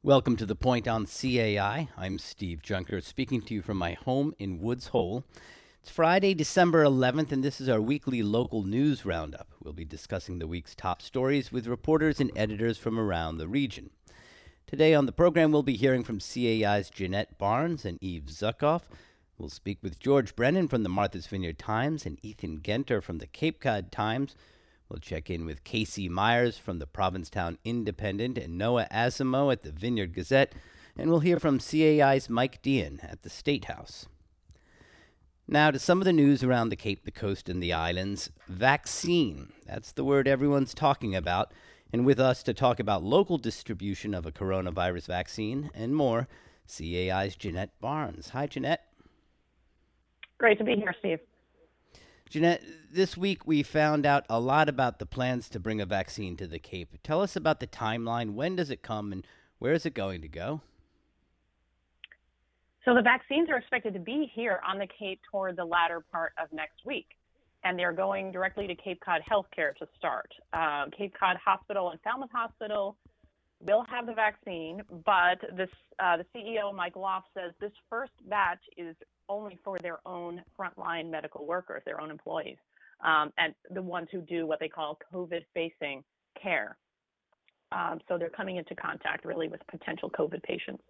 Welcome to The Point on CAI. I'm Steve Junker, speaking to you from my home in Woods Hole. It's Friday, December 11th, and this is our weekly local news roundup. We'll be discussing the week's top stories with reporters and editors from around the region. Today on the program, we'll be hearing from CAI's Jeanette Barnes and Eve Zuckoff. We'll speak with George Brennan from the Martha's Vineyard Times and Ethan Genter from the Cape Cod Times. We'll check in with Casey Myers from the Provincetown Independent and Noah Asimo at the Vineyard Gazette. And we'll hear from CAI's Mike Dean at the State House. Now to some of the news around the Cape, the coast, and the islands. Vaccine. That's the word everyone's talking about. And with us to talk about local distribution of a coronavirus vaccine and more, CAI's Jeanette Barnes. Hi, Jeanette. Great to be here, Steve. Jeanette, this week we found out a lot about the plans to bring a vaccine to the Cape. Tell us about the timeline. When does it come and where is it going to go? So the vaccines are expected to be here on the Cape toward the latter part of next week, and they're going directly to Cape Cod Healthcare to start. Cape Cod Hospital and Falmouth Hospital will have the vaccine, but the CEO, Mike Loft, says this first batch is only for their own frontline medical workers, their own employees, and the ones who do what they call COVID-facing care. So they're coming into contact really with potential COVID patients.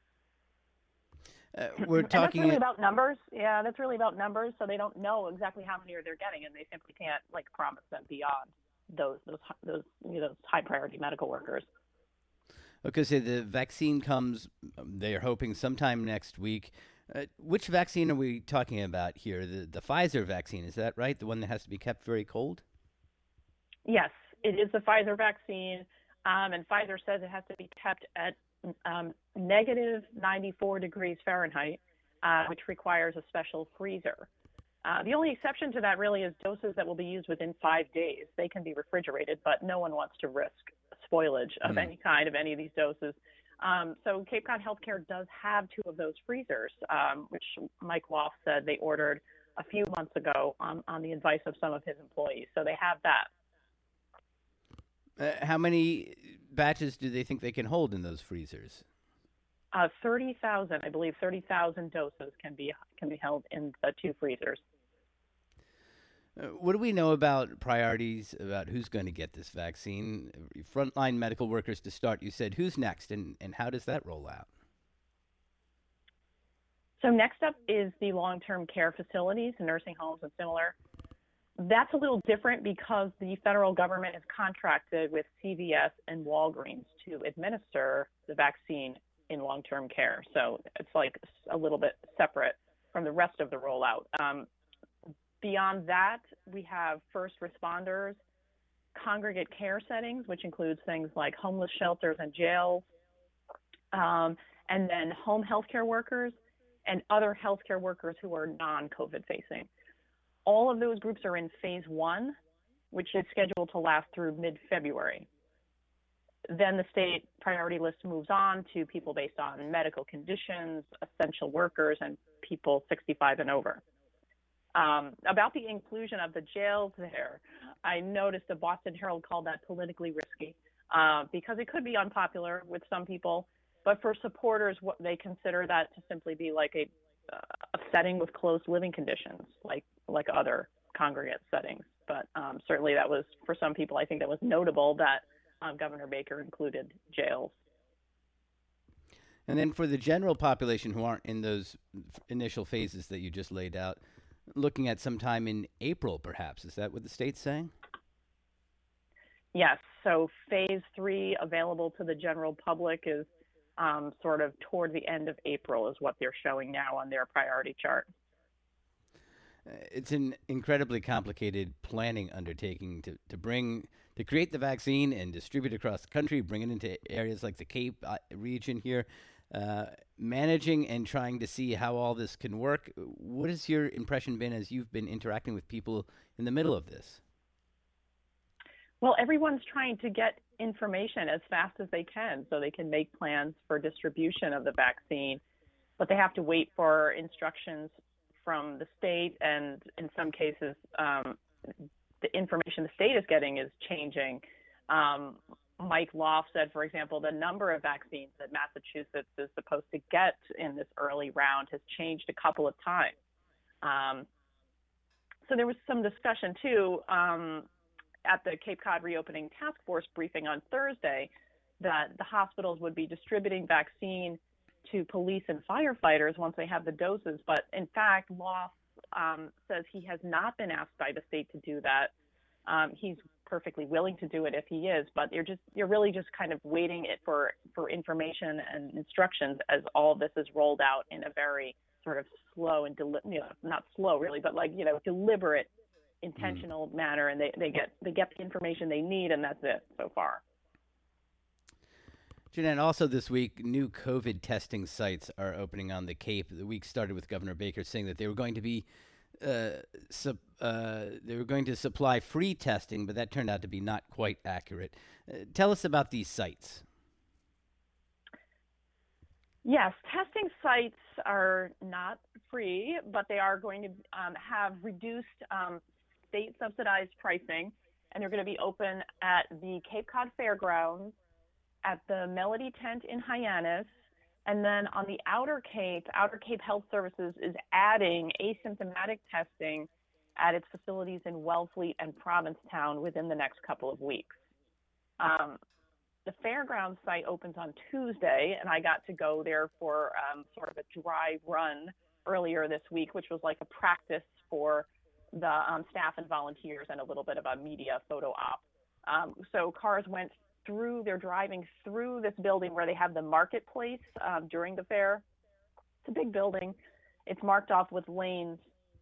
We're talking that's really about numbers. Yeah, that's really about numbers. So they don't know exactly how many they're getting, and they simply can't promise them beyond those high priority medical workers. Okay, so the vaccine comes, they're hoping sometime next week. Which vaccine are we talking about here? The Pfizer vaccine, is that right? The one that has to be kept very cold? Yes, it is the Pfizer vaccine, and Pfizer says it has to be kept at negative 94 degrees Fahrenheit, which requires a special freezer. The only exception to that really is doses that will be used within 5 days. They can be refrigerated, but no one wants to risk spoilage of any kind of any of these doses. So Cape Cod Healthcare does have 2 of those freezers, which Mike Loft said they ordered a few months ago on the advice of some of his employees. So they have that. How many batches do they think they can hold in those freezers? 30,000, I believe 30,000 doses can be held in the 2 freezers. What do we know about priorities, about who's going to get this vaccine? Frontline medical workers to start, you said. Who's next, and how does that roll out? So next up is the long-term care facilities, nursing homes and similar. That's a little different because the federal government is contracted with CVS and Walgreens to administer the vaccine in long-term care. So it's a little bit separate from the rest of the rollout. Beyond that, we have first responders, congregate care settings, which includes things like homeless shelters and jails, and then home healthcare workers and other healthcare workers who are non-COVID facing. All of those groups are in phase 1, which is scheduled to last through mid-February. Then the state priority list moves on to people based on medical conditions, essential workers, and people 65 and over. About the inclusion of the jails there, I noticed the Boston Herald called that politically risky because it could be unpopular with some people, but for supporters, what they consider that to simply be a setting with close living conditions, like other congregate settings. But certainly that was, for some people, I think that was notable that Governor Baker included jails. And then for the general population who aren't in those initial phases that you just laid out, looking at sometime in April, perhaps. Is that what the state's saying? Yes. So phase 3 available to the general public is sort of toward the end of April is what they're showing now on their priority chart. It's an incredibly complicated planning undertaking to create the vaccine and distribute it across the country, bring it into areas like the Cape region here. Managing and trying to see how all this can work. What has your impression been as you've been interacting with people in the middle of this? Well, everyone's trying to get information as fast as they can so they can make plans for distribution of the vaccine, but they have to wait for instructions from the state, and in some cases, the information the state is getting is changing. Mike Loft said, for example, the number of vaccines that Massachusetts is supposed to get in this early round has changed a couple of times. So there was some discussion, too, at the Cape Cod Reopening Task Force briefing on Thursday that the hospitals would be distributing vaccine to police and firefighters once they have the doses. But in fact, Loft says he has not been asked by the state to do that. He's perfectly willing to do it if he is, but you're really just kind of waiting it for information and instructions as all of this is rolled out in a very sort of slow and not slow really, but deliberate, intentional manner, and they get the information they need, and that's it so far. Jeanette, also this week, new COVID testing sites are opening on the Cape. The week started with Governor Baker saying that they were going to be supply free testing, but that turned out to be not quite accurate. Tell us about these sites. Yes, testing sites are not free, but they are going to have reduced state-subsidized pricing, and they're going to be open at the Cape Cod Fairgrounds, at the Melody Tent in Hyannis, and then on the Outer Cape Health Services is adding asymptomatic testing at its facilities in Wellfleet and Provincetown within the next couple of weeks. The Fairgrounds site opens on Tuesday, and I got to go there for sort of a dry run earlier this week, which was like a practice for the staff and volunteers and a little bit of a media photo op. So cars went through, they're driving through this building where they have the marketplace during the fair. It's a big building. It's marked off with lanes,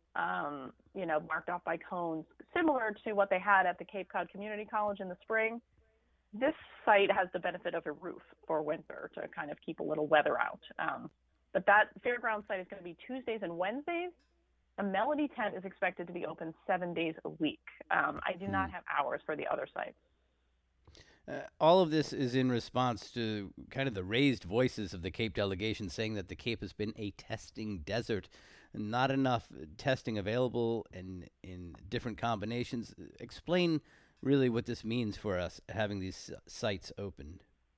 marked off by cones, similar to what they had at the Cape Cod Community College in the spring. This site has the benefit of a roof for winter to kind of keep a little weather out. But that fairground site is going to be Tuesdays and Wednesdays. The Melody Tent is expected to be open 7 days a week. I do not have hours for the other sites. All of this is in response to kind of the raised voices of the Cape delegation saying that the Cape has been a testing desert, not enough testing available and in different combinations. Explain really what this means for us having these sites opened.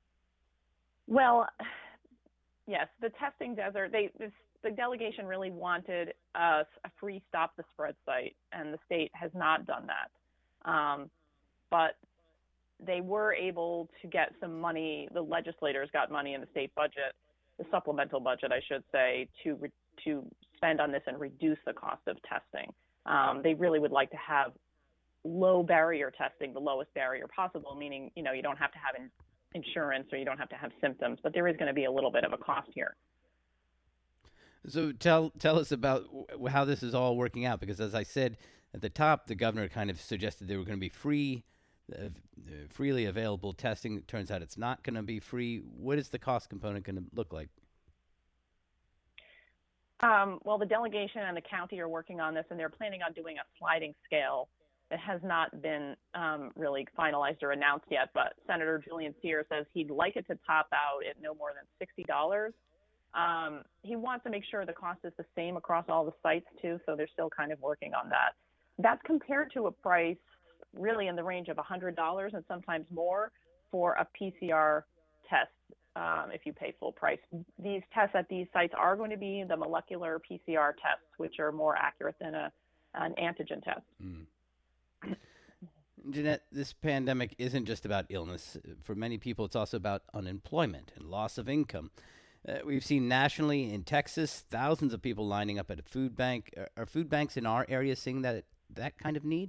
Well, yes, the testing desert, the delegation really wanted a free Stop the Spread site, and the state has not done that. But they were able to get some money. The legislators got money in the state budget, the supplemental budget, I should say, to spend on this and reduce the cost of testing. They really would like to have low barrier testing, the lowest barrier possible, meaning, you don't have to have insurance or you don't have to have symptoms, but there is going to be a little bit of a cost here. So tell us about how this is all working out, because as I said at the top, the governor kind of suggested there were going to be freely available testing. It turns out it's not going to be free. What is the cost component going to look like? Well, the delegation and the county are working on this, and they're planning on doing a sliding scale. It has not been really finalized or announced yet, but Senator Julian Sear says he'd like it to top out at no more than $60. He wants to make sure the cost is the same across all the sites, too, so they're still kind of working on that. That's compared to a price really in the range of $100 and sometimes more for a PCR test if you pay full price. These tests at these sites are going to be the molecular PCR tests, which are more accurate than an antigen test. Jeanette, this pandemic isn't just about illness. For many people, it's also about unemployment and loss of income. We've seen nationally in Texas, thousands of people lining up at a food bank. Are food banks in our area seeing that kind of need?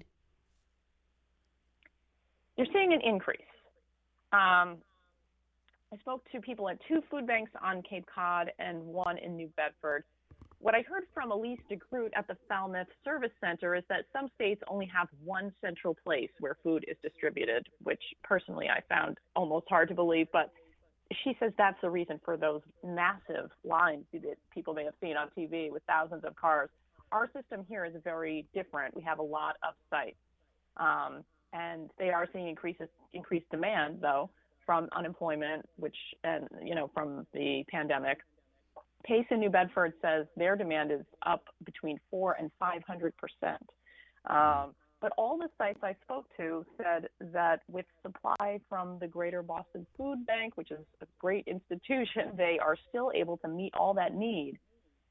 You're seeing an increase. I spoke to people at 2 food banks on Cape Cod and 1 in New Bedford. What I heard from Elise DeGroot at the Falmouth Service Center is that some states only have one central place where food is distributed, which personally I found almost hard to believe, but she says that's the reason for those massive lines that people may have seen on TV with thousands of cars. Our system here is very different. We have a lot of sites, and they are seeing increased demand, though, from unemployment, from the pandemic. Pace in New Bedford says their demand is up between 400% and 500%. But all the sites I spoke to said that with supply from the Greater Boston Food Bank, which is a great institution, they are still able to meet all that need.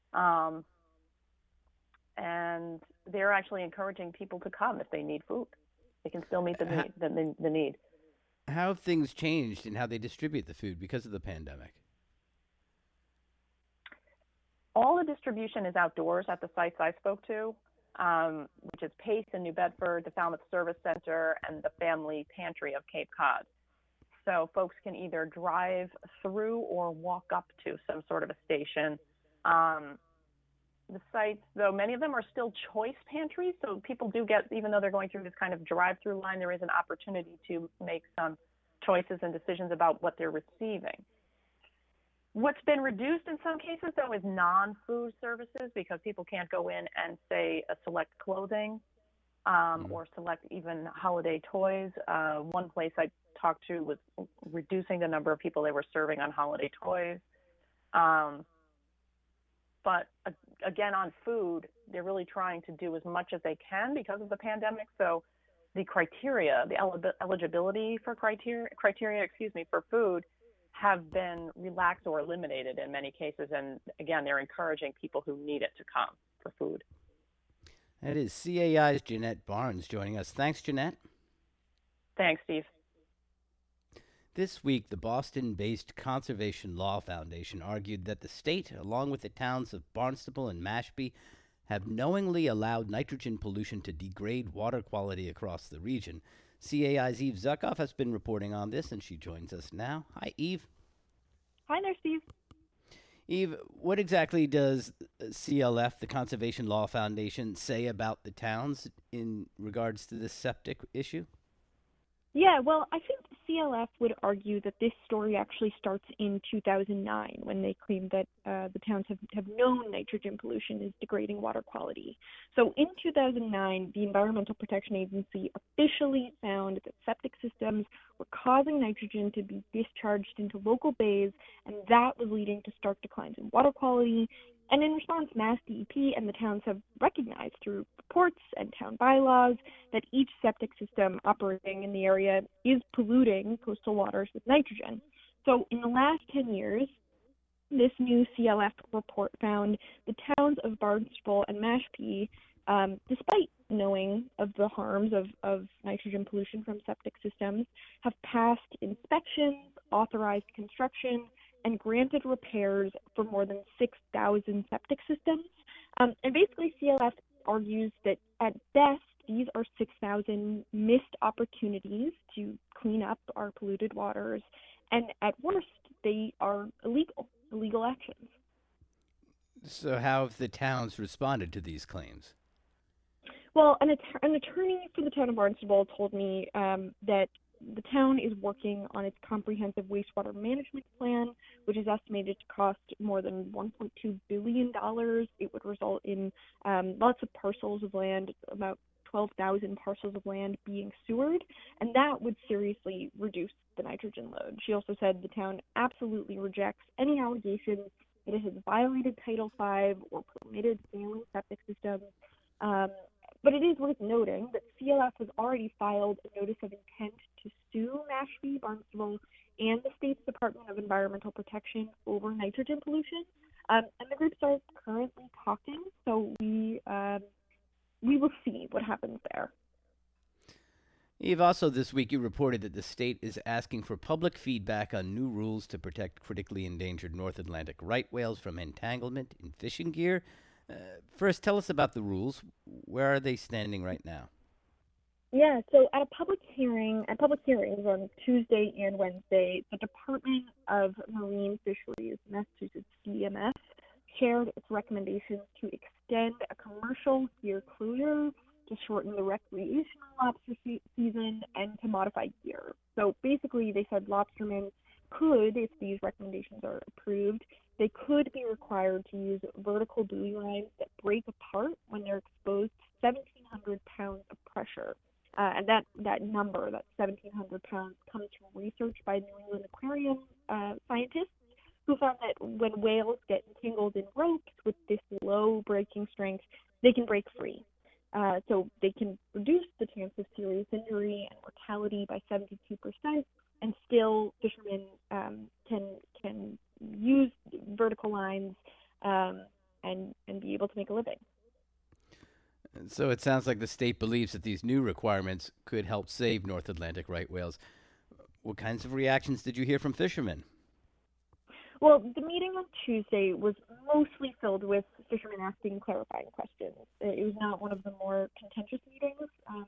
And they're actually encouraging people to come if they need food. They can still meet the need. How have things changed in how they distribute the food because of the pandemic? All the distribution is outdoors at the sites I spoke to, which is Pace in New Bedford, the Falmouth Service Center, and the Family Pantry of Cape Cod. So folks can either drive through or walk up to some sort of a station. The sites, though, many of them are still choice pantries, so people do get, even though they're going through this kind of drive-through line, there is an opportunity to make some choices and decisions about what they're receiving. What's been reduced in some cases, though, is non-food services because people can't go in and, say, select clothing or select even holiday toys. One place I talked to was reducing the number of people they were serving on holiday toys. But again, on food, they're really trying to do as much as they can because of the pandemic. So the criteria, the eligibility for criteria, for food have been relaxed or eliminated in many cases. And again, they're encouraging people who need it to come for food. That is CAI's Jeanette Barnes joining us. Thanks, Jeanette. Thanks, Steve. This week, the Boston-based Conservation Law Foundation argued that the state, along with the towns of Barnstable and Mashpee, have knowingly allowed nitrogen pollution to degrade water quality across the region. CAI's Eve Zuckoff has been reporting on this, and she joins us now. Hi, Eve. Hi there, Steve. Eve, what exactly does CLF, the Conservation Law Foundation, say about the towns in regards to this septic issue? Yeah, well, I think CLF would argue that this story actually starts in 2009 when they claimed that the towns have known nitrogen pollution is degrading water quality. So in 2009, the Environmental Protection Agency officially found that septic systems were causing nitrogen to be discharged into local bays, and that was leading to stark declines in water quality. And in response, Mass DEP and the towns have recognized through reports and town bylaws that each septic system operating in the area is polluting coastal waters with nitrogen. So in the last 10 years, this new CLF report found the towns of Barnstable and Mashpee, despite knowing of the harms of nitrogen pollution from septic systems, have passed inspections, authorized construction, and granted repairs for more than 6,000 septic systems. And basically, CLF argues that at best, these are 6,000 missed opportunities to clean up our polluted waters, and at worst, they are illegal actions. So how have the towns responded to these claims? Well, an attorney for the town of Barnstable told me that the town is working on its comprehensive wastewater management plan, which is estimated to cost more than $1.2 billion. It would result in lots of parcels of land, about 12,000 parcels of land being sewered, and that would seriously reduce the nitrogen load. She also said the town absolutely rejects any allegations that it has violated Title V or permitted failing septic systems. But it is worth noting that CLF has already filed a notice of intent to sue Mashpee, Barnstable, and the state's Department of Environmental Protection over nitrogen pollution. And the groups are currently talking, so we will see what happens there. Eve, also this week you reported that the state is asking for public feedback on new rules to protect critically endangered North Atlantic right whales from entanglement in fishing gear. First, tell us about the rules. Where are they standing right now? Yeah, so at public hearings on Tuesday and Wednesday, the Department of Marine Fisheries, Massachusetts DMF, shared its recommendations to extend a commercial gear closure, to shorten the recreational lobster season, and to modify gear. So basically, they said lobstermen could, if these recommendations are approved, they could be required to use vertical buoy lines that break apart when they're exposed to 1,700 pounds of pressure. And that number, that 1,700 pounds, comes from research by New England Aquarium scientists who found that when whales get entangled in ropes with this low breaking strength, they can break free. So they can reduce the chance of serious injury and mortality by 72%, and still fishermen can use vertical lines and be able to make a living. So it sounds like the state believes that these new requirements could help save North Atlantic right whales. What kinds of reactions did you hear from fishermen? Well, the meeting on Tuesday was mostly filled with fishermen asking clarifying questions. It was not one of the more contentious meetings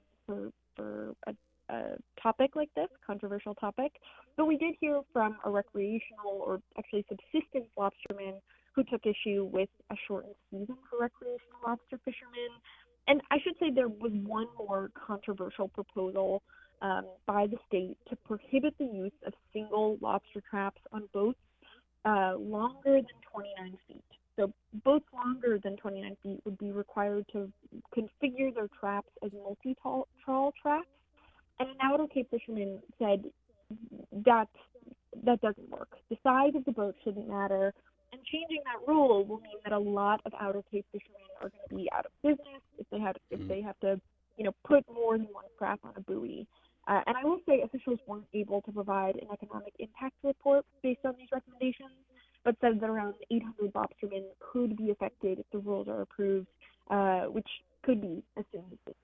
for a topic like this, controversial topic. But we did hear from a recreational, or actually subsistence lobsterman, who took issue with a shortened season for recreational lobster fishermen. And I should say there was one more controversial proposal by the state to prohibit the use of single lobster traps on boats longer than 29 feet. So boats longer than 29 feet would be required to configure their traps as multi-trawl traps. And an Outer Cape fisherman said that doesn't work. The size of the boat shouldn't matter. And changing that rule will mean that a lot of Outer Cape fishermen are going to be out of business if they have to put more than one trap on a buoy. And I will say officials weren't able to provide an economic impact report based on these recommendations, but said that around 800 lobstermen could be affected if the rules are approved, which could be as soon as this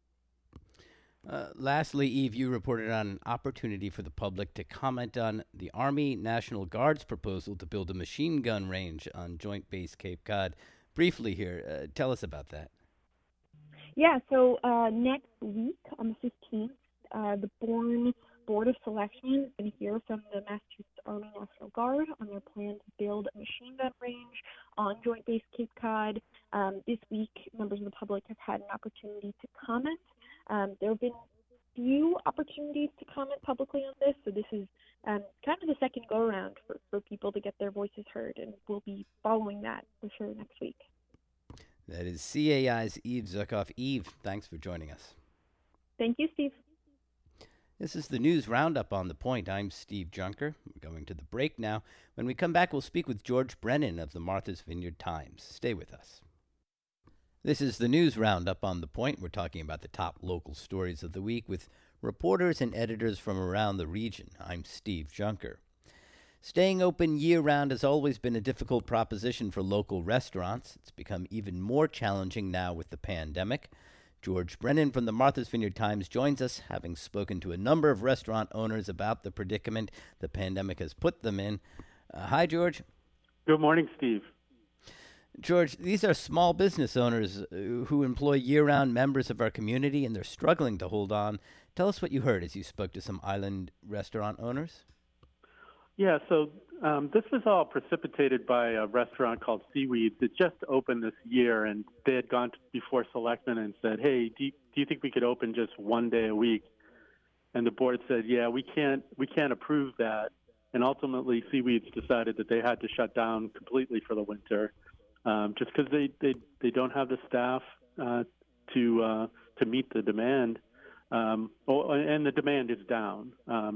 May. Lastly, Eve, you reported on an opportunity for the public to comment on the Army National Guard's proposal to build a machine gun range on Joint Base Cape Cod. Briefly here, tell us about that. Yeah, so next week on the 15th, the Board of Selection is going to hear from the Massachusetts Army National Guard on their plan to build a machine gun range on Joint Base Cape Cod. This week, members of the public have had an opportunity to comment. There have been few opportunities to comment publicly on this, so this is kind of the second go-around for people to get their voices heard, and we'll be following that for sure next week. That is CAI's Eve Zuckoff. Eve, thanks for joining us. Thank you, Steve. This is the News Roundup on The Point. I'm Steve Junker. We're going to the break now. When we come back, we'll speak with George Brennan of the Martha's Vineyard Times. Stay with us. This is the News Roundup on The Point. We're talking about the top local stories of the week with reporters and editors from around the region. I'm Steve Junker. Staying open year-round has always been a difficult proposition for local restaurants. It's become even more challenging now with the pandemic. George Brennan from the Martha's Vineyard Times joins us, having spoken to a number of restaurant owners about the predicament the pandemic has put them in. Hi, George. Good morning, Steve. George, these are small business owners who employ year-round members of our community, and they're struggling to hold on. Tell us what you heard as you spoke to some island restaurant owners. Yeah, so this was all precipitated by a restaurant called Seaweed that just opened this year, and they had gone before selectmen and said, hey, do you think we could open just one day a week? And the board said, yeah, we can't approve that. And ultimately, Seaweeds decided that they had to shut down completely for the winter, just because they don't have the staff to meet the demand, and the demand is down.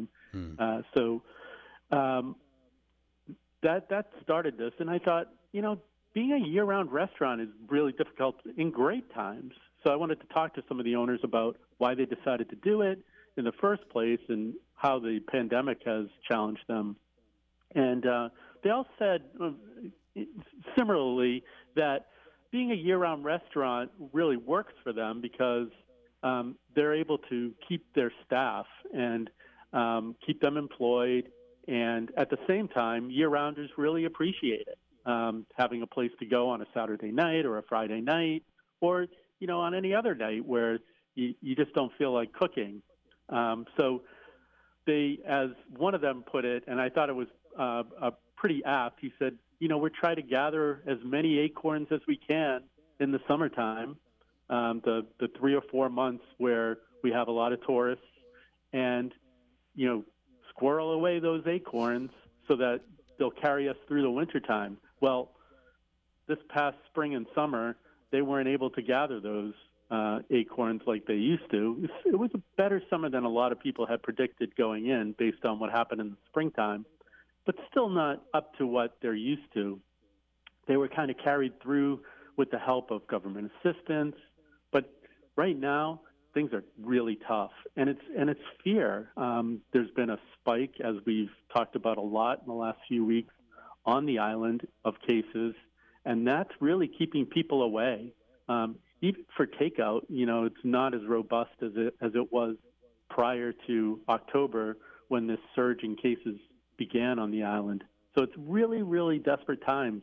That started this, and I thought, being a year-round restaurant is really difficult in great times. So I wanted to talk to some of the owners about why they decided to do it in the first place and how the pandemic has challenged them. And they all said similarly that being a year-round restaurant really works for them because they're able to keep their staff and keep them employed. And at the same time, year-rounders really appreciate it, having a place to go on a Saturday night or a Friday night or, on any other night where you just don't feel like cooking. So they, as one of them put it, and I thought it was pretty apt, he said, we're trying to gather as many acorns as we can in the summertime, the 3 or 4 months where we have a lot of tourists, and, squirrel away those acorns so that they'll carry us through the wintertime. Well, this past spring and summer, they weren't able to gather those acorns like they used to. It was a better summer than a lot of people had predicted going in based on what happened in the springtime, but still not up to what they're used to. They were kind of carried through with the help of government assistance, but right now things are really tough, and it's fear. There's been a spike, as we've talked about a lot in the last few weeks, on the island of cases, and that's really keeping people away. Even for takeout, it's not as robust as it was prior to October when this surge in cases began on the island. So it's really, really desperate times.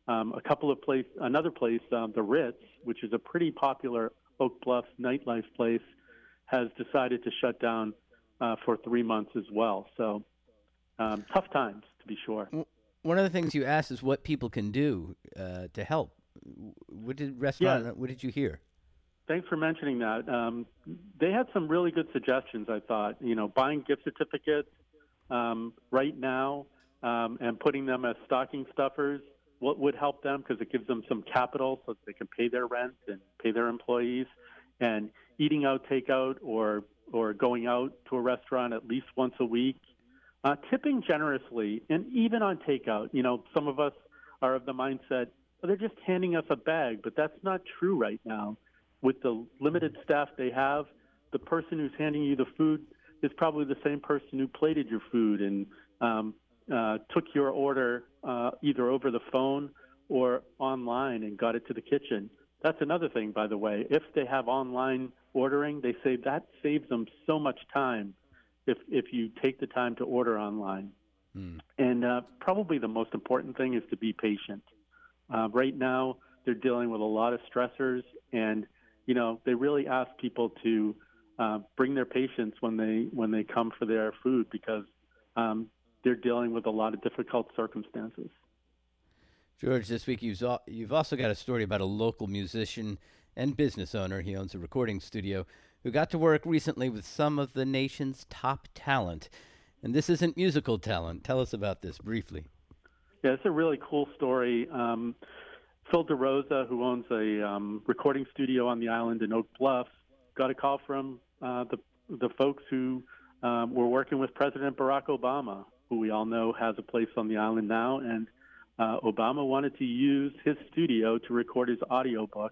Another place, the Ritz, which is a pretty popular Oak Bluffs nightlife place, has decided to shut down for 3 months as well. So tough times, to be sure. One of the things you asked is what people can do to help. What did you hear? Thanks for mentioning that. They had some really good suggestions, I thought. Buying gift certificates right now and putting them as stocking stuffers, what would help them, because it gives them some capital so that they can pay their rent and pay their employees. And eating out takeout or going out to a restaurant at least once a week. Tipping generously, and even on takeout. Some of us are of the mindset, they're just handing us a bag, but that's not true right now. With the limited staff they have, the person who's handing you the food is probably the same person who plated your food and took your order either over the phone or online and got it to the kitchen. That's another thing, by the way. If they have online ordering, they say that saves them so much time if you take the time to order online. And probably the most important thing is to be patient. Right now, they're dealing with a lot of stressors, and they really ask people to bring their patience when they come for their food, because they're dealing with a lot of difficult circumstances. George, this week you've also got a story about a local musician and business owner. He owns a recording studio who got to work recently with some of the nation's top talent. And this isn't musical talent. Tell us about this briefly. Yeah, it's a really cool story. Phil DeRosa, who owns a recording studio on the island in Oak Bluffs, got a call from the folks who were working with President Barack Obama, who we all know has a place on the island now. And Obama wanted to use his studio to record his audiobook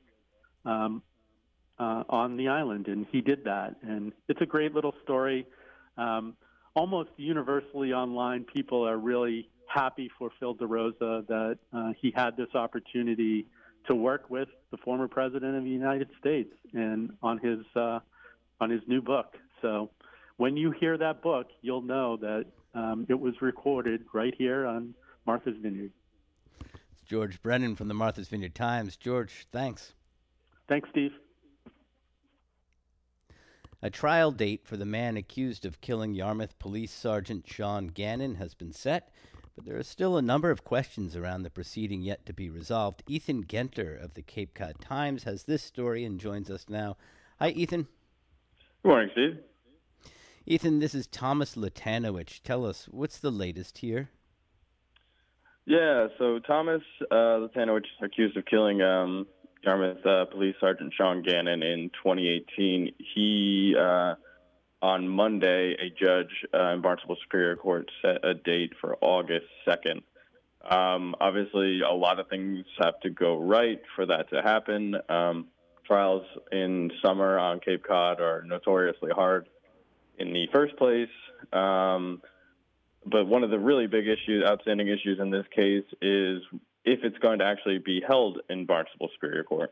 on the island, and he did that. And it's a great little story. Almost universally online, people are really happy for Phil DeRosa that he had this opportunity to work with the former president of the United States and on his new book. So when you hear that book, you'll know that it was recorded right here on Martha's Vineyard. It's George Brennan from the Martha's Vineyard Times. George, thanks. Thanks, Steve. A trial date for the man accused of killing Yarmouth Police Sergeant Sean Gannon has been set, but there are still a number of questions around the proceeding yet to be resolved. Ethan Genter of the Cape Cod Times has this story and joins us now. Hi, Ethan. Good morning, Steve. Ethan, this is Thomas Latanowicz. Tell us, what's the latest here? Yeah, so Thomas Latanowicz is accused of killing Yarmouth Police Sergeant Sean Gannon in 2018. He, on Monday, a judge in Barnstable Superior Court set a date for August 2nd. Obviously, a lot of things have to go right for that to happen. Trials in summer on Cape Cod are notoriously hard in the first place. But one of the really big outstanding issues in this case is if it's going to actually be held in Barnstable Superior Court.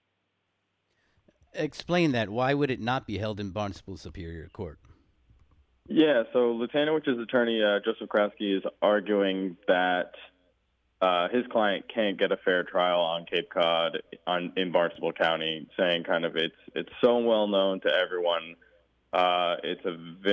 Explain that. Why would it not be held in Barnstable Superior Court? Yeah, so Latanowicz's attorney, Joseph Krasky, is arguing that his client can't get a fair trial on Cape Cod in Barnstable County, saying kind of it's so well known to everyone. It's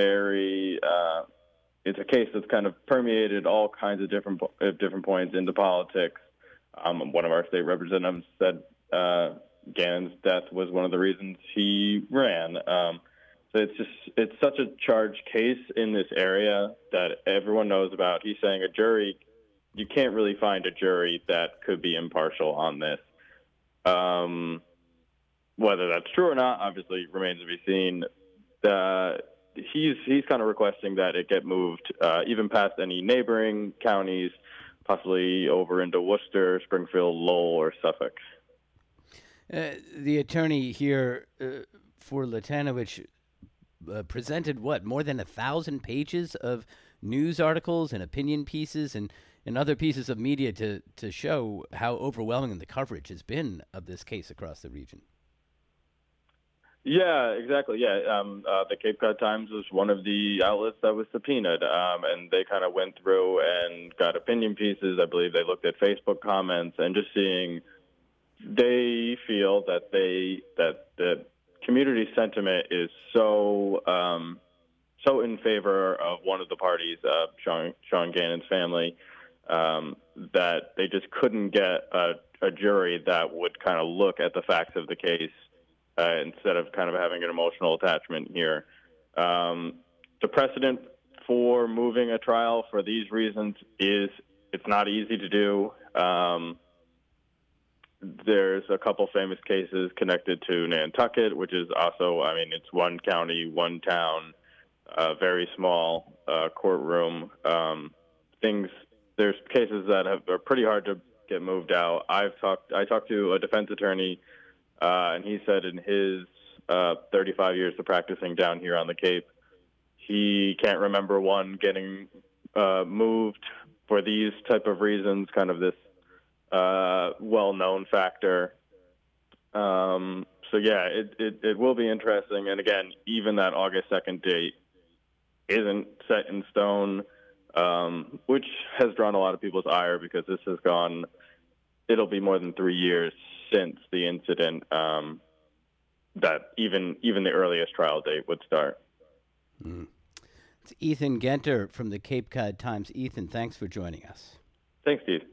a case that's kind of permeated all kinds of different points into politics. One of our state representatives said Gannon's death was one of the reasons he ran. So it's such a charged case in this area that everyone knows about. He's saying you can't really find a jury that could be impartial on this. Whether that's true or not, obviously remains to be seen. He's kind of requesting that it get moved even past any neighboring counties, possibly over into Worcester, Springfield, Lowell, or Suffolk. The attorney here for Latanowicz presented more than 1,000 pages of news articles and opinion pieces and other pieces of media to show how overwhelming the coverage has been of this case across the region. Yeah, exactly. Yeah, the Cape Cod Times was one of the outlets that was subpoenaed, and they kind of went through and got opinion pieces. I believe they looked at Facebook comments and just seeing. They feel that the community sentiment is so in favor of one of the parties, Sean Gannon's family, that they just couldn't get a jury that would kind of look at the facts of the case instead of kind of having an emotional attachment here. The precedent for moving a trial for these reasons is it's not easy to do. There's a couple famous cases connected to Nantucket, which is also, it's one county, one town, very small courtroom. There's cases that are pretty hard to get moved out. I talked to a defense attorney, and he said in his 35 years of practicing down here on the Cape, he can't remember one getting moved for these type of reasons, kind of this well-known factor. So yeah, it will be interesting. And again, even that August 2nd date isn't set in stone, which has drawn a lot of people's ire because it'll be more than 3 years since the incident that even the earliest trial date would start. It's Ethan Genter from the Cape Cod Times. Ethan, thanks for joining us. Thanks, Steve.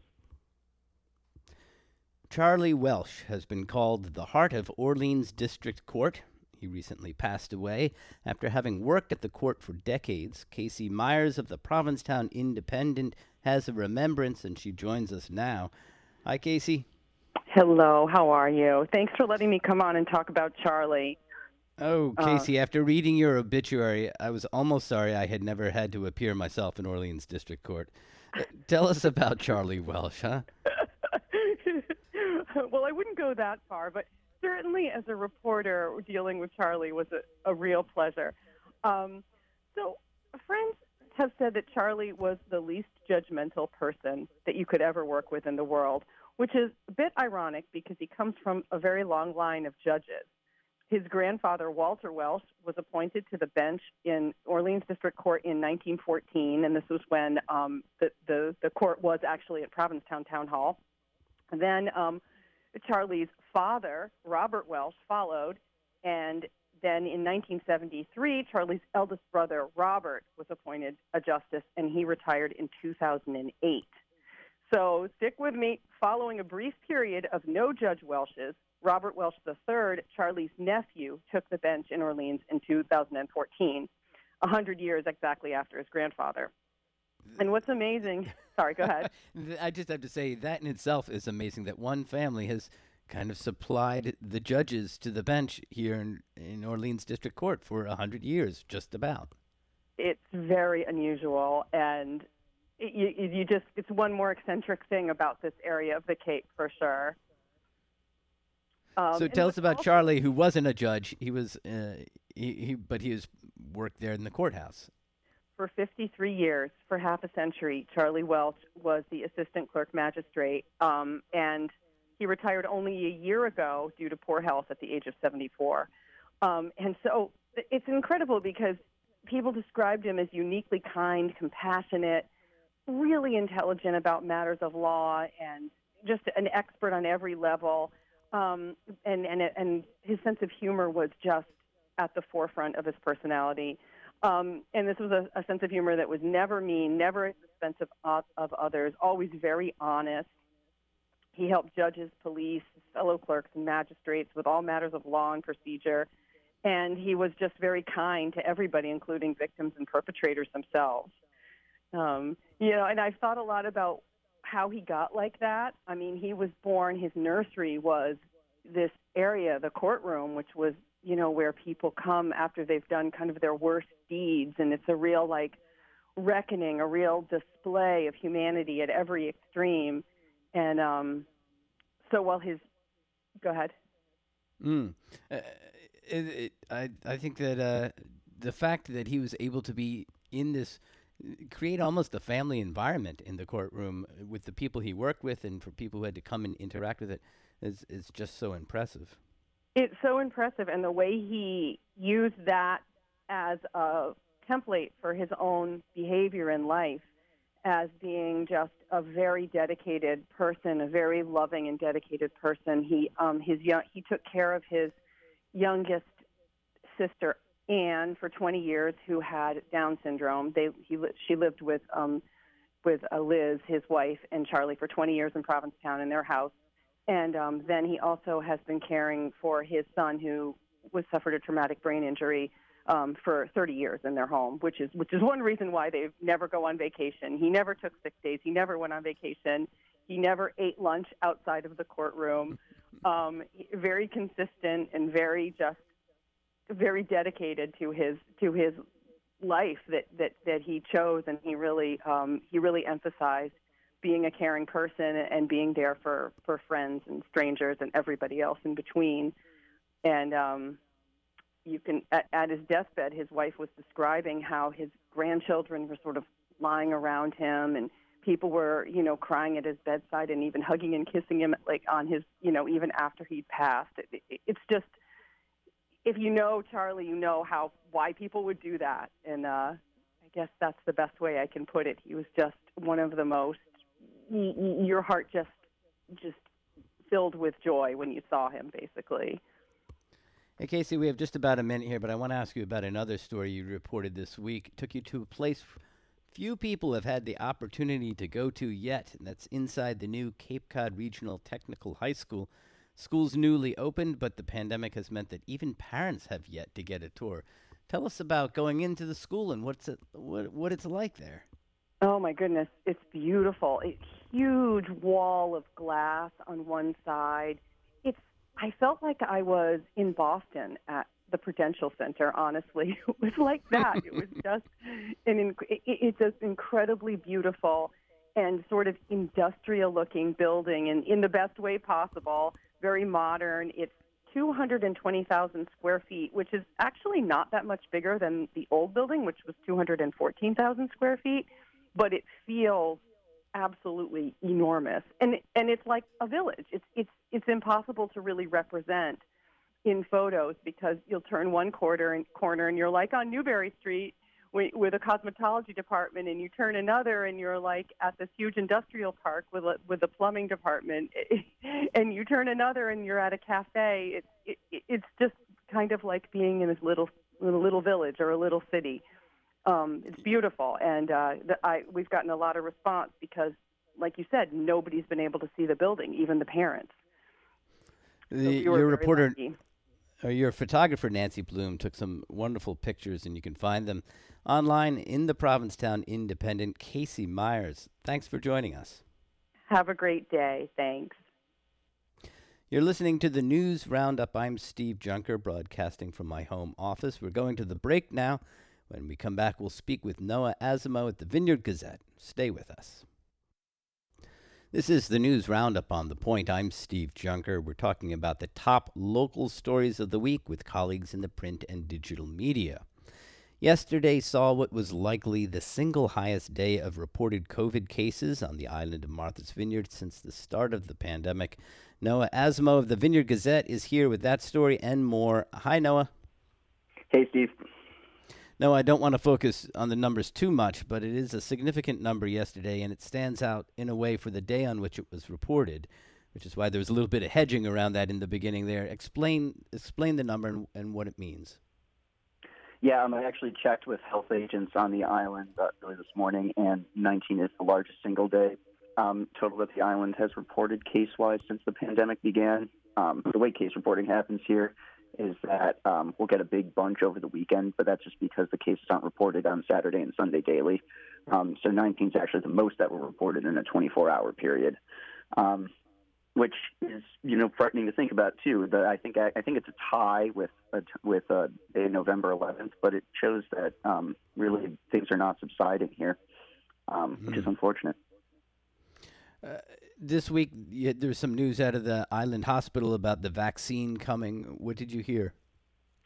Charlie Welsh has been called the heart of Orleans District Court. He recently passed away after having worked at the court for decades. Casey Myers of the Provincetown Independent has a remembrance, and she joins us now. Hi, Casey. Hello, how are you? Thanks for letting me come on and talk about Charlie. Oh, Casey, after reading your obituary, I was almost sorry I had never had to appear myself in Orleans District Court. Tell us about Charlie Welsh, huh? Well, I wouldn't go that far, but certainly as a reporter, dealing with Charlie was a real pleasure. So friends have said that Charlie was the least judgmental person that you could ever work with in the world, which is a bit ironic because he comes from a very long line of judges. His grandfather, Walter Welsh, was appointed to the bench in Orleans District Court in 1914, and this was when the court was actually at Provincetown Town Hall. And then Charlie's father, Robert Welsh, followed, and then in 1973, Charlie's eldest brother, Robert, was appointed a justice, and he retired in 2008. So stick with me. Following a brief period of no Judge Welshes, Robert Welsh III, Charlie's nephew, took the bench in Orleans in 2014, 100 years exactly after his grandfather. And what's amazing, sorry, go ahead. I just have to say that in itself is amazing that one family has kind of supplied the judges to the bench here in Orleans District Court for 100 years, just about. It's very unusual, and it's one more eccentric thing about this area of the Cape for sure. So tell us about Charlie, who wasn't a judge. He was, but he was worked there in the courthouse. For 53 years, for half a century, Charlie Welsh was the assistant clerk magistrate, and he retired only a year ago due to poor health at the age of 74. And so it's incredible because people described him as uniquely kind, compassionate, really intelligent about matters of law, and just an expert on every level. And his sense of humor was just at the forefront of his personality. And this was a sense of humor that was never mean, never at the expense of others, always very honest. He helped judges, police, fellow clerks, and magistrates with all matters of law and procedure. And he was just very kind to everybody, including victims and perpetrators themselves. And I've thought a lot about how he got like that. I mean, he was born, his nursery was this area, the courtroom, which was, where people come after they've done kind of their worst deeds. And it's a real, reckoning, a real display of humanity at every extreme. And so while go ahead. I think that the fact that he was able to be in this, create almost a family environment in the courtroom with the people he worked with and for people who had to come and interact with it is just so impressive. It's so impressive, and the way he used that as a template for his own behavior in life, as being just a very dedicated person, a very loving and dedicated person. He took care of his youngest sister, Anne, for 20 years, who had Down syndrome. She lived with Liz, his wife, and Charlie for 20 years in Provincetown in their house. And then he also has been caring for his son, who suffered a traumatic brain injury, for 30 years in their home, which is one reason why they never go on vacation. He never took sick days. He never went on vacation. He never ate lunch outside of the courtroom. Very consistent and very dedicated to his life that he chose, and he really emphasized being a caring person and being there for friends and strangers and everybody else in between. And you can, at his deathbed, his wife was describing how his grandchildren were sort of lying around him, and people were, crying at his bedside and even hugging and kissing him, like on his, even after he'd passed. It's just, if you know Charlie, you know why people would do that. And I guess that's the best way I can put it. He was just one of the most, your heart just filled with joy when you saw him, basically. Hey, Casey, we have just about a minute here, but I want to ask you about another story you reported this week. It took you to a place few people have had the opportunity to go to yet, and that's inside the new Cape Cod Regional Technical High School. School's newly opened, but the pandemic has meant that even parents have yet to get a tour. Tell us about going into the school and what it's like there. Oh, my goodness. It's beautiful. A huge wall of glass on one side. I felt like I was in Boston at the Prudential Center, honestly. It was like that. It was just it's just incredibly beautiful and sort of industrial-looking building, and in the best way possible, very modern. It's 220,000 square feet, which is actually not that much bigger than the old building, which was 214,000 square feet, but it feels absolutely enormous, and it's like a village. It's impossible to really represent in photos, because you'll turn one corner and you're like on Newberry Street with a cosmetology department, and you turn another and you're like at this huge industrial park with a plumbing department, and you turn another and you're at a cafe. It's just kind of like being in this little village or a little city. It's beautiful, and we've gotten a lot of response because, like you said, nobody's been able to see the building, even the parents. Your photographer, Nancy Bloom, took some wonderful pictures, and you can find them online in the Provincetown Independent. Casey Myers, thanks for joining us. Have a great day. Thanks. You're listening to the News Roundup. I'm Steve Junker, broadcasting from my home office. We're going to the break now. When we come back, we'll speak with Noah Asimo at the Vineyard Gazette. Stay with us. This is the News Roundup on The Point. I'm Steve Junker. We're talking about the top local stories of the week with colleagues in the print and digital media. Yesterday saw what was likely the single highest day of reported COVID cases on the island of Martha's Vineyard since the start of the pandemic. Noah Asimo of the Vineyard Gazette is here with that story and more. Hi, Noah. Hey, Steve. No, I don't want to focus on the numbers too much, but it is a significant number yesterday, and it stands out in a way for the day on which it was reported, which is why there was a little bit of hedging around that in the beginning there. Explain the number and what it means. Yeah, I actually checked with health agents on the island early this morning, and 19 is the largest single day total that the island has reported case-wise since the pandemic began. The way case reporting happens here is that we'll get a big bunch over the weekend, but that's just because the cases aren't reported on Saturday and Sunday daily. So 19 is actually the most that were reported in a 24-hour period, which is frightening to think about too. I think it's a tie with day November 11th, but it shows that really things are not subsiding here, which is unfortunate. This week, there's some news out of the Island Hospital about the vaccine coming. What did you hear?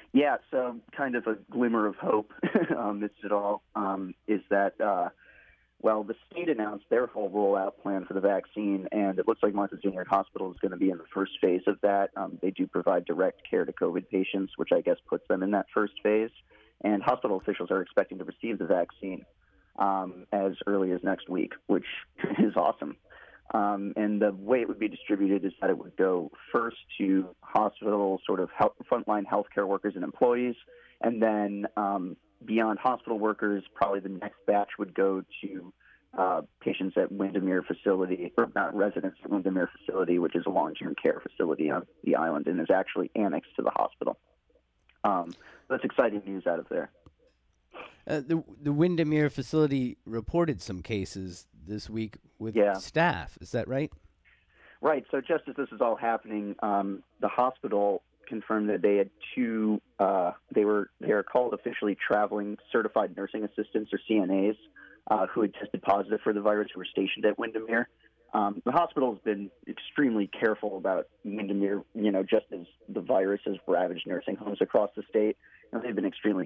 Yeah, so kind of a glimmer of hope amidst it all is that, the state announced their whole rollout plan for the vaccine, and it looks like Martha's Vineyard Hospital is going to be in the first phase of that. They do provide direct care to COVID patients, which I guess puts them in that first phase. And hospital officials are expecting to receive the vaccine as early as next week, which is awesome. And the way it would be distributed is that it would go first to hospital sort of frontline healthcare workers and employees, and then beyond hospital workers, probably the next batch would go to patients at Windermere facility, or not residents at Windermere facility, which is a long-term care facility on the island and is actually annexed to the hospital. That's exciting news out of there. The Windermere facility reported some cases this week with staff. Is that right? Right. So just as this is all happening, the hospital confirmed that they had two. They are called officially traveling certified nursing assistants, or CNAs, who had tested positive for the virus, who were stationed at Windermere. The hospital has been extremely careful about Windermere, just as the virus has ravaged nursing homes across the state. They've been extremely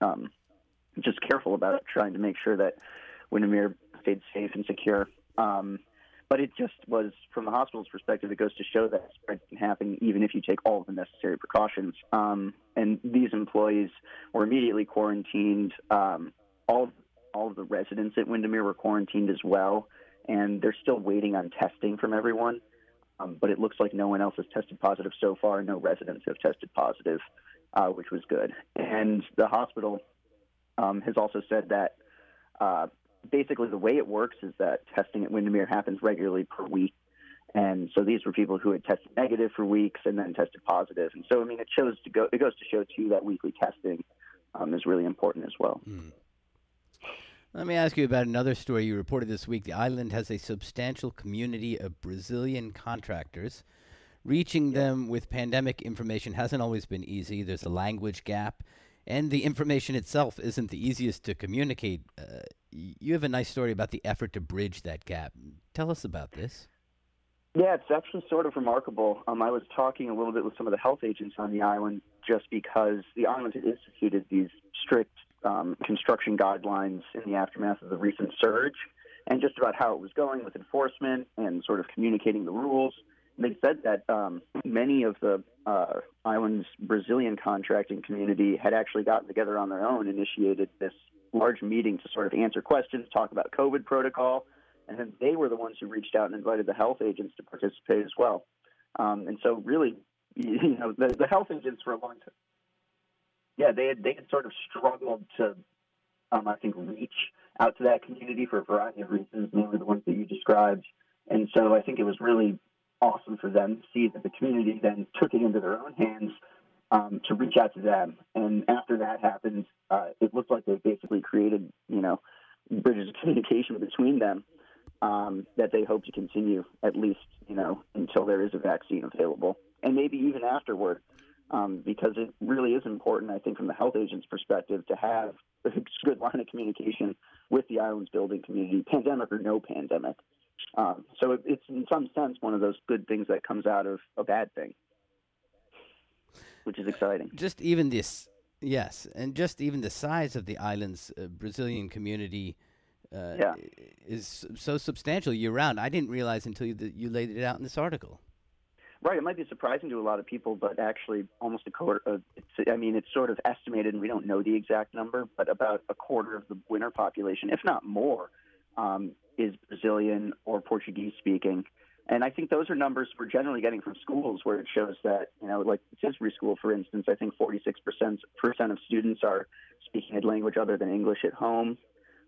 just careful about trying to make sure that Windermere stayed safe and secure. But it just was, from the hospital's perspective, it goes to show that spread can happen even if you take all of the necessary precautions. And these employees were immediately quarantined. All of the residents at Windermere were quarantined as well, and they're still waiting on testing from everyone. But it looks like no one else has tested positive so far. No residents have tested positive, which was good. And the hospital has also said that basically the way it works is that testing at Windermere happens regularly per week. And so these were people who had tested negative for weeks and then tested positive. And so, it goes to show, too, that weekly testing is really important as well. Let me ask you about another story you reported this week. The island has a substantial community of Brazilian contractors. Reaching them with pandemic information hasn't always been easy. There's a language gap, and the information itself isn't the easiest to communicate. You have a nice story about the effort to bridge that gap. Tell us about this. Yeah, it's actually sort of remarkable. I was talking a little bit with some of the health agents on the island just because the island had instituted these strict construction guidelines in the aftermath of the recent surge, and just about how it was going with enforcement and sort of communicating the rules. They said that many of the island's Brazilian contracting community had actually gotten together on their own, initiated this large meeting to sort of answer questions, talk about COVID protocol, and then they were the ones who reached out and invited the health agents to participate as well. And so really, the health agents for a long time, they had sort of struggled to, I think, reach out to that community for a variety of reasons, mainly the ones that you described. And so I think it was really awesome for them to see that the community then took it into their own hands to reach out to them. And after that happened, it looked like they basically created, bridges of communication between them that they hope to continue at least, until there is a vaccine available, and maybe even afterward, because it really is important, I think, from the health agent's perspective, to have a good line of communication with the island's building community, pandemic or no pandemic. So it's in some sense one of those good things that comes out of a bad thing, which is exciting. Just even this, yes, and just even the size of the island's Brazilian community is so substantial year-round. I didn't realize until you laid it out in this article. Right, it might be surprising to a lot of people, but actually almost a quarter. It's sort of estimated, and we don't know the exact number, but about a quarter of the winter population, if not more, is Brazilian or Portuguese speaking. And I think those are numbers we're generally getting from schools, where it shows that, like Tisbury School, for instance, I think 46% of students are speaking a language other than English at home,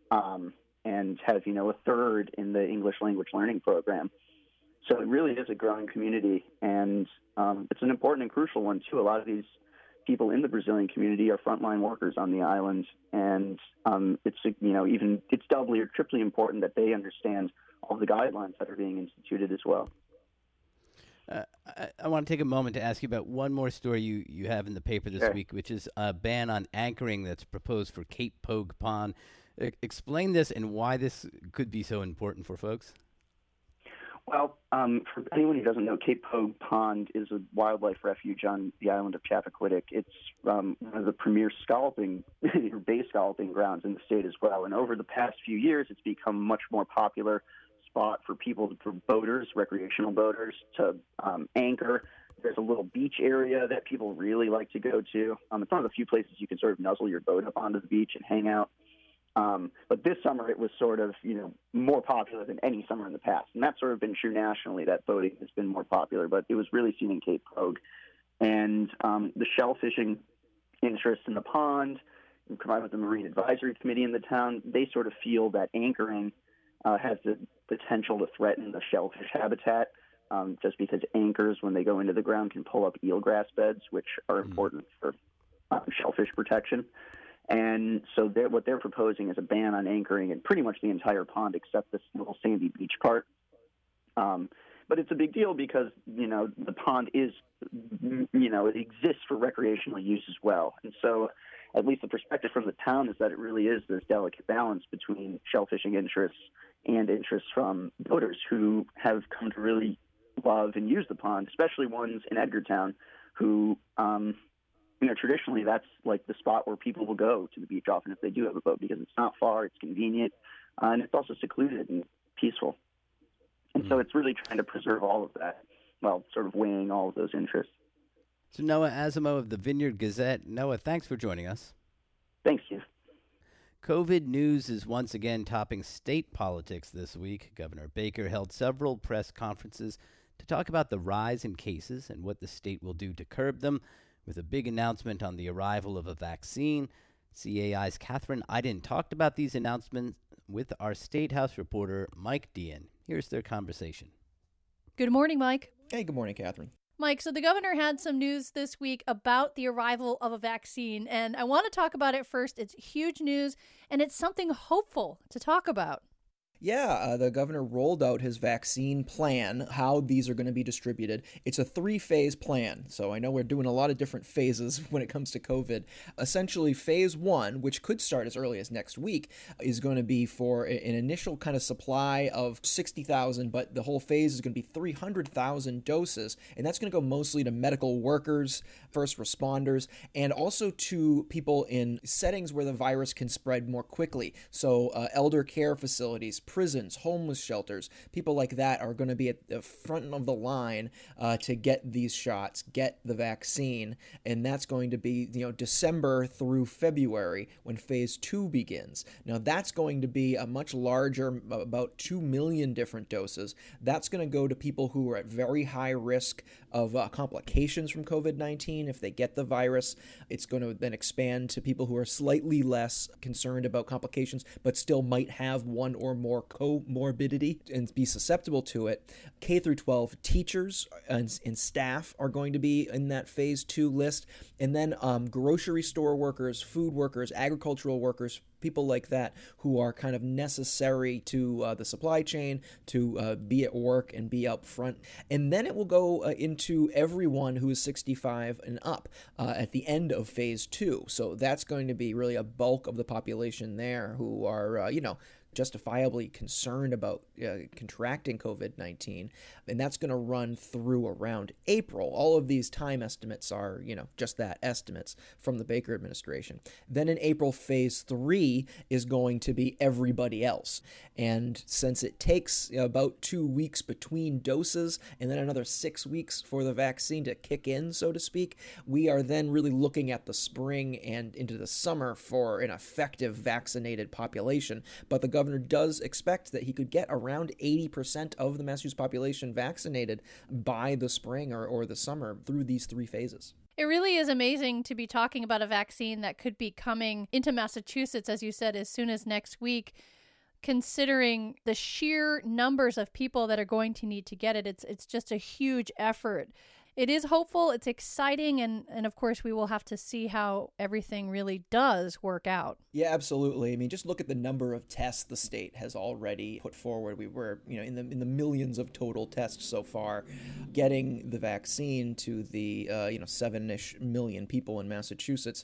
and have, a third in the English language learning program. So it really is a growing community, and it's an important and crucial one, too. A lot of these people in the Brazilian community are frontline workers on the island, and it's doubly or triply important that they understand all the guidelines that are being instituted as well. I want to take a moment to ask you about one more story you have in the paper this week, which is a ban on anchoring that's proposed for Cape Pogue Pond. Explain this and why this could be so important for folks. Well, for anyone who doesn't know, Cape Pogue Pond is a wildlife refuge on the island of Chappaquiddick. It's one of the premier scalloping, or bay scalloping grounds in the state as well. And over the past few years, it's become a much more popular spot for people, for boaters, recreational boaters, to anchor. There's a little beach area that people really like to go to. It's one of the few places you can sort of nuzzle your boat up onto the beach and hang out. But this summer it was sort of, more popular than any summer in the past. And that's sort of been true nationally, that boating has been more popular, but it was really seen in Cape Pogue. And the shell fishing interest in the pond, combined with the Marine Advisory Committee in the town, they sort of feel that anchoring has the potential to threaten the shellfish habitat, just because anchors, when they go into the ground, can pull up eelgrass beds, which are important for shellfish protection. And so what they're proposing is a ban on anchoring in pretty much the entire pond except this little sandy beach part. But it's a big deal because, the pond is, it exists for recreational use as well. And so at least the perspective from the town is that it really is this delicate balance between shellfishing interests and interests from boaters who have come to really love and use the pond, especially ones in Edgartown who, traditionally that's like the spot where people will go to the beach often if they do have a boat, because it's not far, it's convenient, and it's also secluded and peaceful. And so it's really trying to preserve all of that while sort of weighing all of those interests. So Noah Asimo of the Vineyard Gazette. Noah, thanks for joining us. Thanks, Steve. COVID news is once again topping state politics this week. Governor Baker held several press conferences to talk about the rise in cases and what the state will do to curb them, with a big announcement on the arrival of a vaccine. CAI's Catherine Iden talked about these announcements with our State House reporter, Mike Dean. Here's their conversation. Good morning, Mike. Hey, good morning, Catherine. Mike, so the governor had some news this week about the arrival of a vaccine, and I want to talk about it first. It's huge news, and it's something hopeful to talk about. Yeah, the governor rolled out his vaccine plan, how these are going to be distributed. It's a 3-phase plan, so I know we're doing a lot of different phases when it comes to COVID. Essentially, phase 1, which could start as early as next week, is going to be for an initial kind of supply of 60,000, but the whole phase is going to be 300,000 doses, and that's going to go mostly to medical workers, first responders, and also to people in settings where the virus can spread more quickly. So elder care facilities, prisons, homeless shelters, people like that are going to be at the front of the line to get these shots, get the vaccine, and that's going to be, December through February when phase 2 begins. Now that's going to be a much larger, about 2 million different doses. That's going to go to people who are at very high risk of complications from COVID-19 if they get the virus. It's going to then expand to people who are slightly less concerned about complications, but still might have one or more comorbidity and be susceptible to it. K through 12 teachers and staff are going to be in that phase 2 list. And then grocery store workers, food workers, agricultural workers, people like that who are kind of necessary to the supply chain to be at work and be up front. And then it will go into everyone who is 65 and up at the end of phase 2. So that's going to be really a bulk of the population there who are, justifiably concerned about contracting COVID-19, and that's going to run through around April. All of these time estimates are, just that, estimates from the Baker administration. Then in April, phase 3 is going to be everybody else. And since it takes about 2 weeks between doses and then another 6 weeks for the vaccine to kick in, so to speak, we are then really looking at the spring and into the summer for an effective vaccinated population. But the governor does expect that he could get around 80% of the Massachusetts population vaccinated by the spring or the summer through these 3 phases. It really is amazing to be talking about a vaccine that could be coming into Massachusetts, as you said, as soon as next week, considering the sheer numbers of people that are going to need to get it. It's just a huge effort. It is hopeful, it's exciting, and of course we will have to see how everything really does work out. Yeah, absolutely. I mean, just look at the number of tests the state has already put forward. We were, in the millions of total tests so far. Getting the vaccine to the 7-ish million people in Massachusetts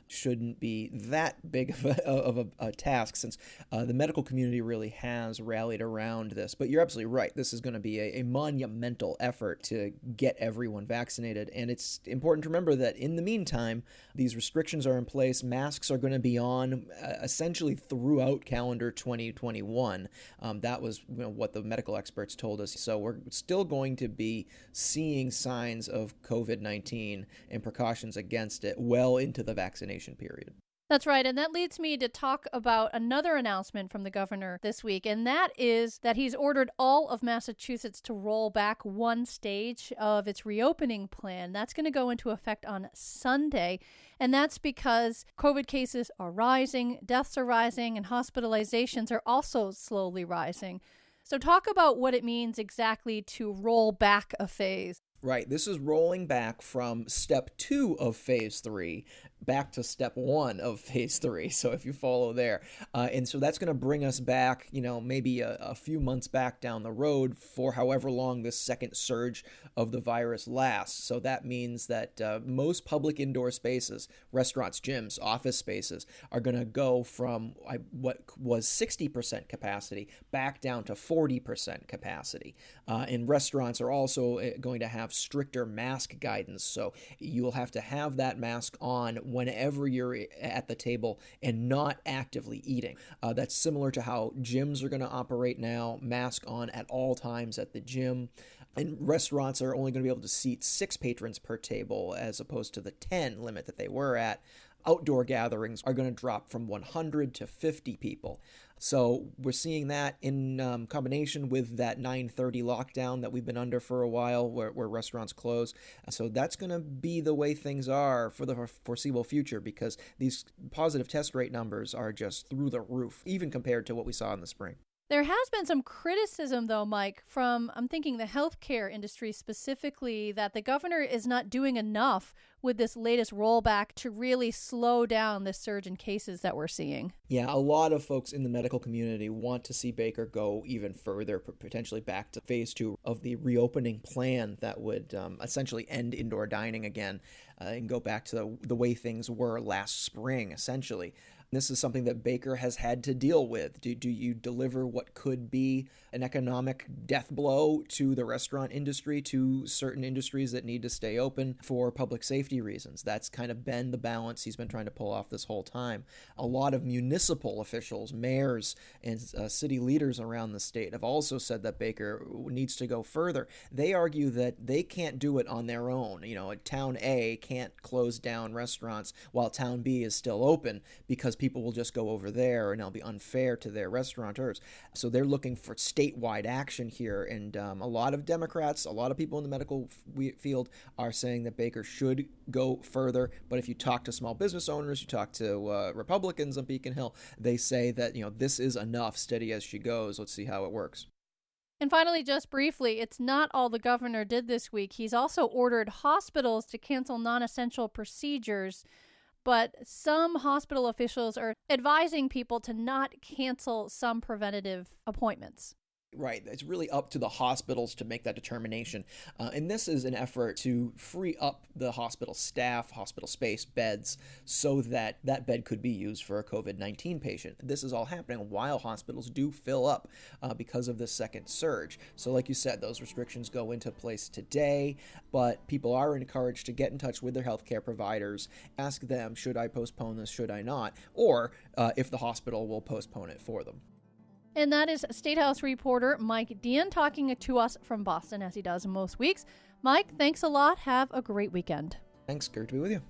shouldn't be that big of a task, since the medical community really has rallied around this. But you're absolutely right. This is going to be a monumental effort to get everyone vaccinated. And it's important to remember that in the meantime, these restrictions are in place. Masks are going to be on essentially throughout calendar 2021. That was what the medical experts told us. So we're still going to be seeing signs of COVID-19 and precautions against it well into the vaccination period. That's right. And that leads me to talk about another announcement from the governor this week, and that is that he's ordered all of Massachusetts to roll back one stage of its reopening plan. That's going to go into effect on Sunday, and that's because COVID cases are rising, deaths are rising, and hospitalizations are also slowly rising. So talk about what it means exactly to roll back a phase. Right. This is rolling back from step 2 of phase 3 back to step 1 of phase 3. So if you follow there. And so that's going to bring us back, maybe a few months back down the road for however long this second surge of the virus lasts. So that means that most public indoor spaces, restaurants, gyms, office spaces, are going to go from what was 60% capacity back down to 40% capacity. And restaurants are also going to have stricter mask guidance. So you'll have to have that mask on whenever you're at the table and not actively eating. That's similar to how gyms are going to operate now, mask on at all times at the gym. And restaurants are only going to be able to seat 6 patrons per table as opposed to the 10 limit that they were at. Outdoor gatherings are going to drop from 100 to 50 people. So we're seeing that in combination with that 9:30 lockdown that we've been under for a while where restaurants close. So that's going to be the way things are for the foreseeable future, because these positive test rate numbers are just through the roof, even compared to what we saw in the spring. There has been some criticism, though, Mike, from, I'm thinking, the healthcare industry specifically, that the governor is not doing enough with this latest rollback to really slow down this surge in cases that we're seeing. Yeah, a lot of folks in the medical community want to see Baker go even further, potentially back to phase 2 of the reopening plan that would essentially end indoor dining again and go back to the way things were last spring, essentially. This is something that Baker has had to deal with. Do you deliver what could be an economic death blow to the restaurant industry, to certain industries that need to stay open for public safety reasons? That's kind of been the balance he's been trying to pull off this whole time. A lot of municipal officials, mayors, and city leaders around the state have also said that Baker needs to go further. They argue that they can't do it on their own. Town A can't close down restaurants while Town B is still open, because people will just go over there and it'll be unfair to their restaurateurs. So they're looking for statewide action here. And a lot of Democrats, a lot of people in the medical field are saying that Baker should go further. But if you talk to small business owners, you talk to Republicans on Beacon Hill, they say that, this is enough, steady as she goes. Let's see how it works. And finally, just briefly, it's not all the governor did this week. He's also ordered hospitals to cancel non-essential procedures. But some hospital officials are advising people to not cancel some preventative appointments. Right. It's really up to the hospitals to make that determination. And this is an effort to free up the hospital staff, hospital space, beds, so that that bed could be used for a COVID-19 patient. This is all happening while hospitals do fill up because of this second surge. So like you said, those restrictions go into place today, but people are encouraged to get in touch with their healthcare providers, ask them, should I postpone this, should I not, or if the hospital will postpone it for them. And that is State House reporter Mike Dean talking to us from Boston, as he does most weeks. Mike, thanks a lot. Have a great weekend. Thanks. Great to be with you.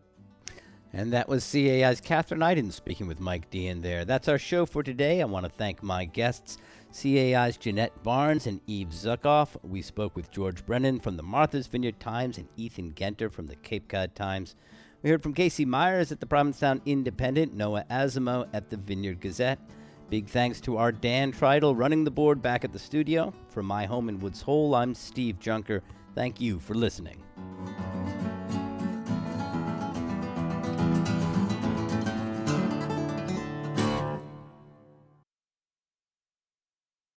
And that was CAI's Catherine Iden speaking with Mike Dean there. That's our show for today. I want to thank my guests, CAI's Jeanette Barnes and Eve Zuckoff. We spoke with George Brennan from the Martha's Vineyard Times and Ethan Genter from the Cape Cod Times. We heard from Casey Myers at the Provincetown Independent, Noah Azamo at the Vineyard Gazette. Big thanks to our Dan Treidel running the board back at the studio. From my home in Woods Hole, I'm Steve Junker. Thank you for listening.